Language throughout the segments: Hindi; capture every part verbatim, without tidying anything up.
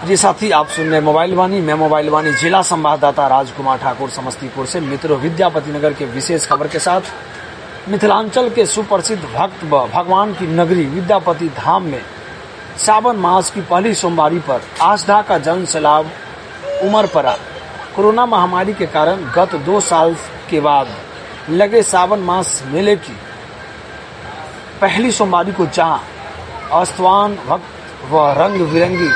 जी साथी, आप सुन रहे मोबाइल वाणी। मैं मोबाइल वाणी जिला संवाददाता राजकुमार ठाकुर समस्तीपुर से। मित्रों, विद्यापति नगर के विशेष खबर के साथ मिथिलांचल के सुप्रसिद्ध भक्त व भगवान की नगरी विद्यापति धाम में सावन मास की पहली सोमवारी पर आस्था का जन सैलाब उमड़ पड़ा। कोरोना महामारी के कारण गत दो साल के बाद लगे सावन मास मेले की पहली सोमवारी को जहां अस्थवान भक्त व रंग बिरंगी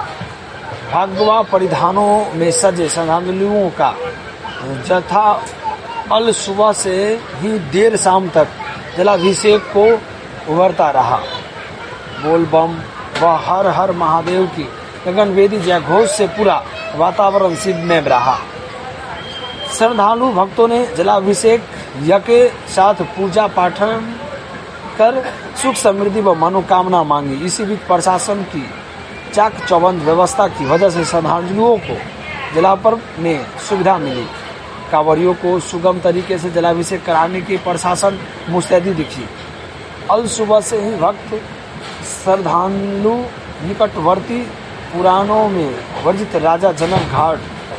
भगवा परिधानों में सजे श्रद्धालुओं का जथा अल सुबह से ही देर शाम तक जलाभिषेक को उभरता रहा। बोल बम व हर हर महादेव की गगनवेदी जयघोष से पूरा वातावरण शिवमय रहा। श्रद्धालु भक्तों ने जलाभिषेक यज्ञ के साथ पूजा पाठन कर सुख समृद्धि व मनोकामना मांगी। इसी बीच प्रशासन की चाक चौबंद व्यवस्था की वजह से श्रद्धालुओं को जलापर्व में सुविधा मिली। कांवरियों को सुगम तरीके से जलाभिषेक कराने की प्रशासन मुस्तैदी दिखी। अल सुबह से ही भक्त श्रद्धालु निकटवर्ती पुराणों में वर्जित राजा जनक घाट,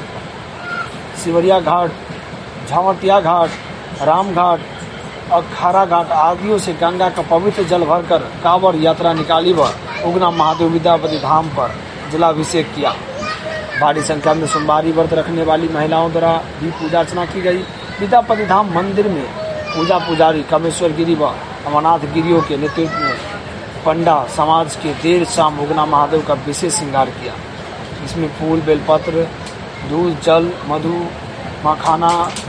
सिवरिया घाट, झावटिया घाट, राम घाट, अखाड़ा घाट आदियों से गंगा का पवित्र जल भरकर कांवड़ यात्रा निकाली व उगना महादेव विद्यापति धाम पर जलाभिषेक किया। भारी संख्या में सोमवारी व्रत रखने वाली महिलाओं द्वारा भी पूजा अर्चना की गई। विद्यापति धाम मंदिर में पूजा पुजारी कामेश्वर गिरी व अमरनाथ गिरियों के नेतृत्व में पंडा समाज के देर शाम उगना महादेव का विशेष श्रृंगार किया। इसमें फूल, बेलपत्र, दूध, जल, मधु, मखाना,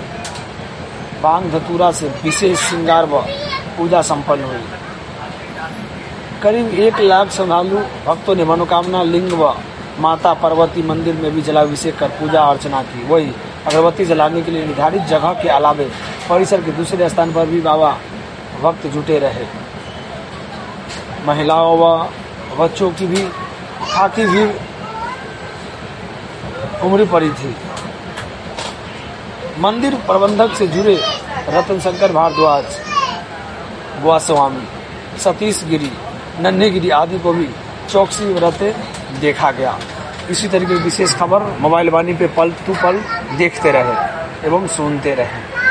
बांग धतूरा से विशेष श्रृंगार व पूजा संपन्न हुई। करीब एक लाख श्रद्धालु भक्तों ने मनोकामना लिंग व माता पार्वती मंदिर में भी जलाभिषेक कर पूजा अर्चना की। वही अगरबत्ती जलाने के लिए निर्धारित जगह के अलावे परिसर के दूसरे स्थान पर भी बाबा भक्त जुटे रहे। महिलाओं व बच्चों की भी खाकी भीड़ उमड़ी पड़ी थी। मंदिर प्रबंधक से जुड़े रतन शंकर भारद्वाज, गोस्वामी, सतीश गिरी, नन्हे गिरी आदि को भी चौकसी बरते देखा गया। इसी तरीके की विशेष खबर मोबाइल वाणी पे पल टू पल देखते रहे एवं सुनते रहे।